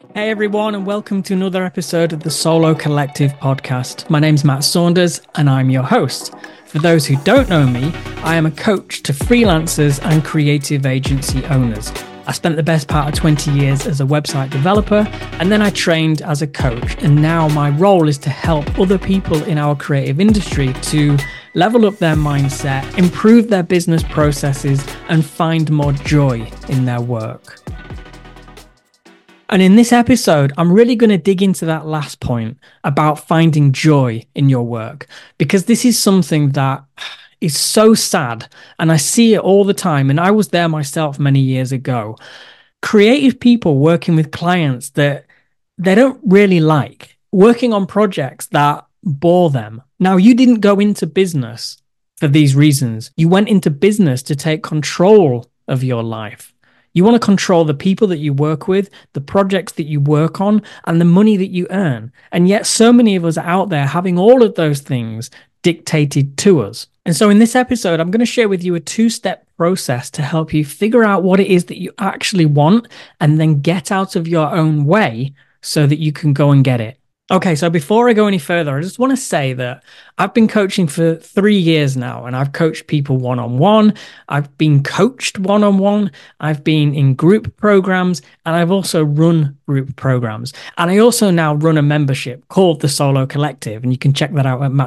Hey everyone, and welcome to another episode of the Solo Collective podcast. My name's Matt Saunders, and I'm your host. For those who don't know me, I am a coach to freelancers and creative agency owners. I spent the best part of 20 years as a website developer, and then I trained as a coach. And now my role is to help other people in our creative industry to level up their mindset, improve their business processes, and find more joy in their work. And in this episode, I'm really going to dig into that last point about finding joy in your work, because this is something that is so sad. And I see it all the time. And I was there myself many years ago. Creative people working with clients that they don't really like, working on projects that bore them. Now, you didn't go into business for these reasons. You went into business to take control of your life. You want to control the people that you work with, the projects that you work on, and the money that you earn. And yet so many of us are out there having all of those things dictated to us. And so in this episode, I'm going to share with you a two-step process to help you figure out what it is that you actually want and then get out of your own way so that you can go and get it. Okay, so before I go any further, I just want to say that I've been coaching for 3 years now, and I've coached people one-on-one. I've been coached one-on-one. I've been in group programs, and I've also run group programs. And I also now run a membership called the Solo Collective, and you can check that out at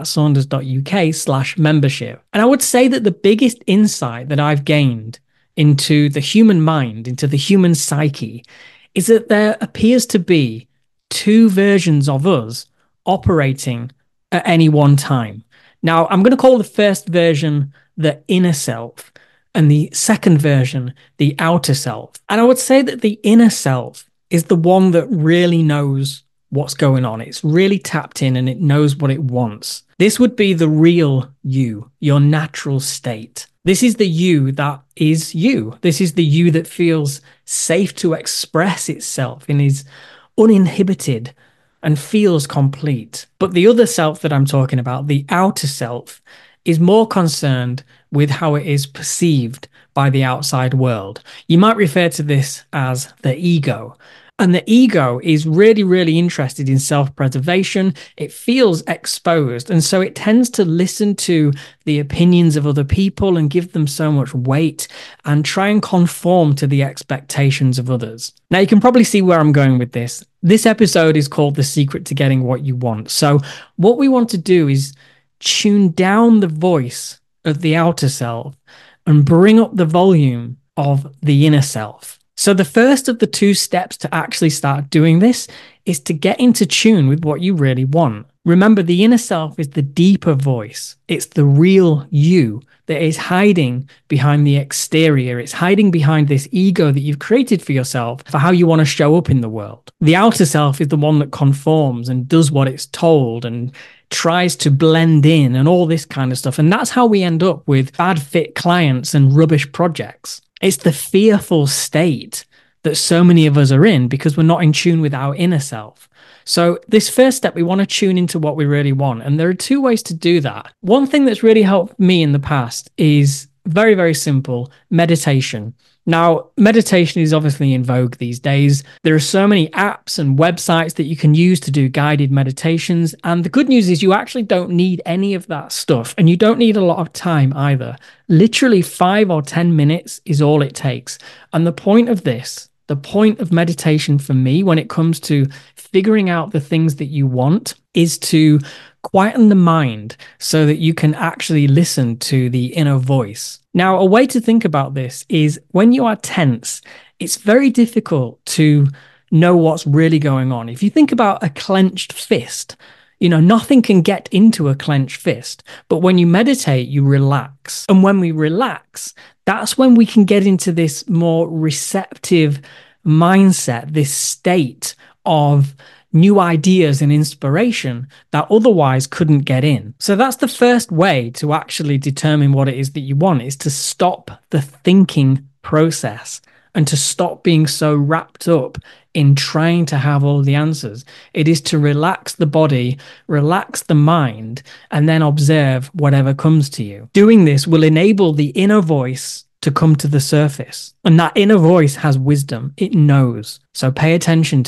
mattsaunders.uk/membership. And I would say that the biggest insight that I've gained into the human mind, into the human psyche, is that there appears to be two versions of us operating at any one time. Now, I'm going to call the first version the inner self and the second version the outer self. And I would say that the inner self is the one that really knows what's going on. It's really tapped in and it knows what it wants. This would be the real you, your natural state. This is the you that is you. This is the you that feels safe to express itself and is uninhibited and feels complete. But the other self that I'm talking about, the outer self, is more concerned with how it is perceived by the outside world. You might refer to this as the ego. And the ego is really, really interested in self-preservation. It feels exposed. And so it tends to listen to the opinions of other people and give them so much weight and try and conform to the expectations of others. Now, you can probably see where I'm going with this. This episode is called The Secret to Getting What You Want. So what we want to do is tune down the voice of the outer self and bring up the volume of the inner self. So the first of the two steps to actually start doing this is to get into tune with what you really want. Remember, the inner self is the deeper voice. It's the real you that is hiding behind the exterior. It's hiding behind this ego that you've created for yourself for how you want to show up in the world. The outer self is the one that conforms and does what it's told and tries to blend in and all this kind of stuff. And that's how we end up with bad fit clients and rubbish projects. It's the fearful state that so many of us are in because we're not in tune with our inner self. So this first step, we want to tune into what we really want. And there are two ways to do that. One thing that's really helped me in the past is very, very simple: meditation. Now, meditation is obviously in vogue these days. There are so many apps and websites that you can use to do guided meditations. And the good news is you actually don't need any of that stuff. And you don't need a lot of time either. Literally 5 or 10 minutes is all it takes. And the point of this, the point of meditation for me when it comes to figuring out the things that you want, is to quieten the mind so that you can actually listen to the inner voice. Now, a way to think about this is when you are tense, it's very difficult to know what's really going on. If you think about a clenched fist, nothing can get into a clenched fist. But when you meditate, you relax. And when we relax, that's when we can get into this more receptive mindset, this state of new ideas and inspiration that otherwise couldn't get in. So that's the first way to actually determine what it is that you want, is to stop the thinking process and to stop being so wrapped up in trying to have all the answers. It is to relax the body, relax the mind, and then observe whatever comes to you. Doing this will enable the inner voice to come to the surface. And that inner voice has wisdom. It knows. So pay attention to it.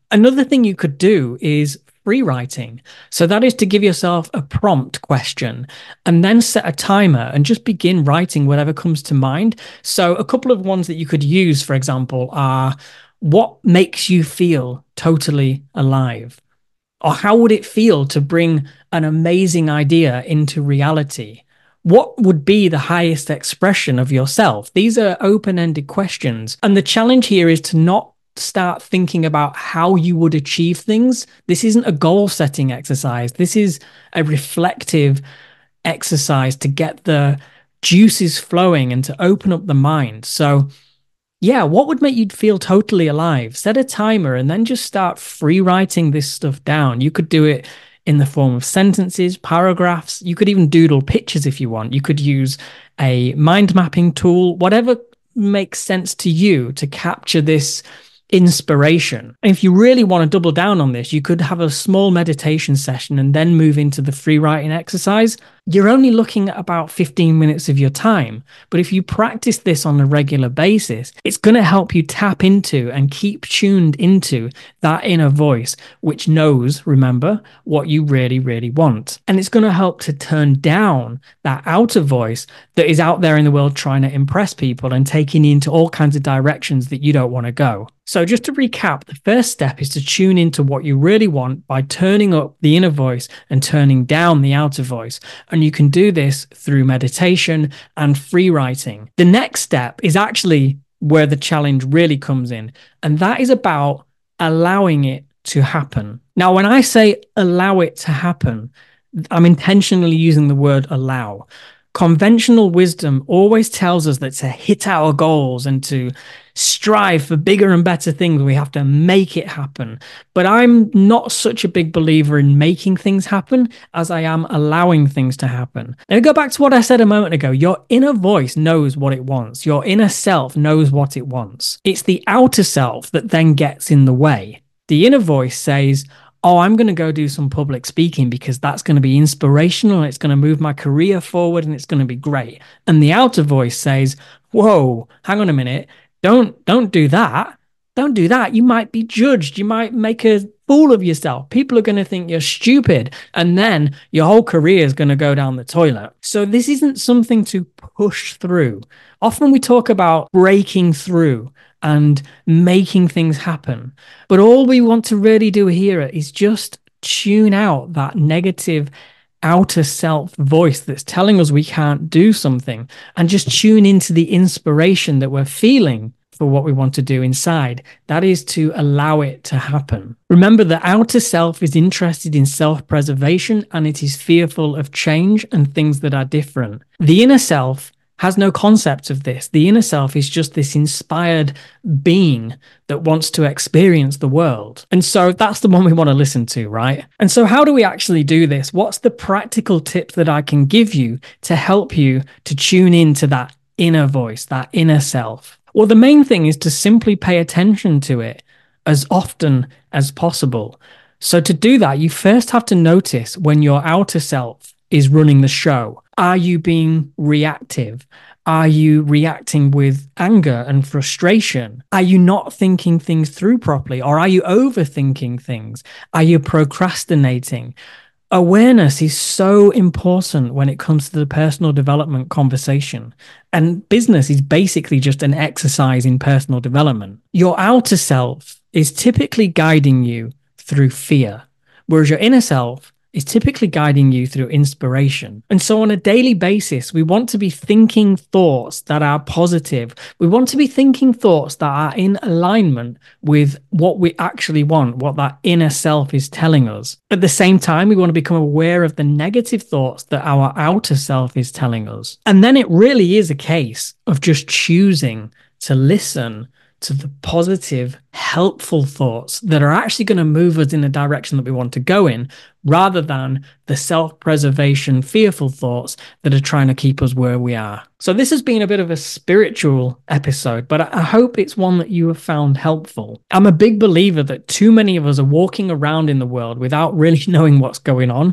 Another thing you could do is free writing. So that is to give yourself a prompt question and then set a timer and just begin writing whatever comes to mind. So a couple of ones that you could use, for example, are what makes you feel totally alive? Or how would it feel to bring an amazing idea into reality? What would be the highest expression of yourself? These are open-ended questions. And the challenge here is to not start thinking about how you would achieve things. This isn't a goal setting exercise. This is a reflective exercise to get the juices flowing and to open up the mind. So yeah, what would make you feel totally alive? Set a timer and then just start free writing this stuff down. You could do it in the form of sentences, paragraphs. You could even doodle pictures if you want. You could use a mind mapping tool, whatever makes sense to you to capture this inspiration. If you really want to double down on this, you could have a small meditation session and then move into the free writing exercise. You're only looking at about 15 minutes of your time. But if you practice this on a regular basis, it's going to help you tap into and keep tuned into that inner voice, which knows, remember, what you really, really want. And it's going to help to turn down that outer voice that is out there in the world trying to impress people and taking you into all kinds of directions that you don't want to go. So just to recap, the first step is to tune into what you really want by turning up the inner voice and turning down the outer voice. And you can do this through meditation and free writing. The next step is actually where the challenge really comes in, and that is about allowing it to happen. Now, when I say allow it to happen, I'm intentionally using the word allow. Conventional wisdom always tells us that to hit our goals and to strive for bigger and better things, we have to make it happen. But I'm not such a big believer in making things happen as I am allowing things to happen. Now, go back to what I said a moment ago. Your inner voice knows what it wants. Your inner self knows what it wants. It's the outer self that then gets in the way. The inner voice says, oh, I'm going to go do some public speaking because that's going to be inspirational. It's going to move my career forward and it's going to be great. And the outer voice says, whoa, hang on a minute. Don't do that. Don't do that. You might be judged. You might make a fool of yourself. People are going to think you're stupid. And then your whole career is going to go down the toilet. So this isn't something to push through. Often we talk about breaking through and making things happen. But all we want to really do here is just tune out that negative outer self voice that's telling us we can't do something and just tune into the inspiration that we're feeling for what we want to do inside. That is to allow it to happen. Remember, the outer self is interested in self-preservation and it is fearful of change and things that are different. The inner self has no concept of this. The inner self is just this inspired being that wants to experience the world. And so that's the one we want to listen to, right? And so how do we actually do this? What's the practical tip that I can give you to help you to tune into that inner voice, that inner self? Well, the main thing is to simply pay attention to it as often as possible. So to do that, you first have to notice when your outer self is running the show. Are you being reactive? Are you reacting with anger and frustration? Are you not thinking things through properly? Or are you overthinking things? Are you procrastinating? Awareness is so important when it comes to the personal development conversation. And business is basically just an exercise in personal development. Your outer self is typically guiding you through fear, whereas your inner self is typically guiding you through inspiration. And so on a daily basis, we want to be thinking thoughts that are positive. We want to be thinking thoughts that are in alignment with what we actually want, what that inner self is telling us. At the same time, we want to become aware of the negative thoughts that our outer self is telling us. And then it really is a case of just choosing to listen to the positive, helpful thoughts that are actually going to move us in the direction that we want to go in, rather than the self-preservation, fearful thoughts that are trying to keep us where we are. So this has been a bit of a spiritual episode, but I hope it's one that you have found helpful. I'm a big believer that too many of us are walking around in the world without really knowing what's going on.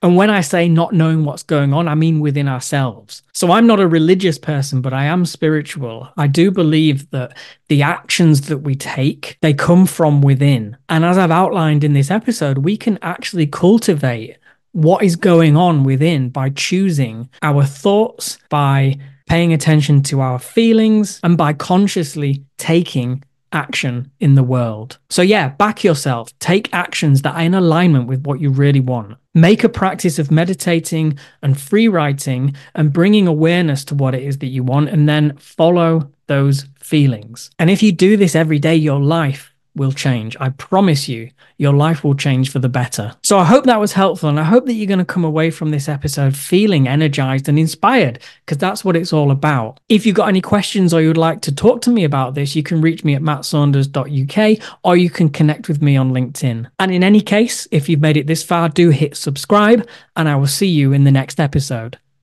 And when I say not knowing what's going on, I mean within ourselves. So I'm not a religious person, but I am spiritual. I do believe that the actions that we take, they come from within. And as I've outlined in this episode, we can actually cultivate what is going on within by choosing our thoughts, by paying attention to our feelings, and by consciously taking action in the world. So yeah, back yourself, take actions that are in alignment with what you really want. Make a practice of meditating and free writing and bringing awareness to what it is that you want, and then follow those feelings. And if you do this every day, your life will change. I promise you, your life will change for the better. So I hope that was helpful, and I hope that you're going to come away from this episode feeling energized and inspired, because that's what it's all about. If you've got any questions or you'd like to talk to me about this, you can reach me at mattsaunders.uk, or you can connect with me on LinkedIn. And in any case, if you've made it this far, do hit subscribe, and I will see you in the next episode.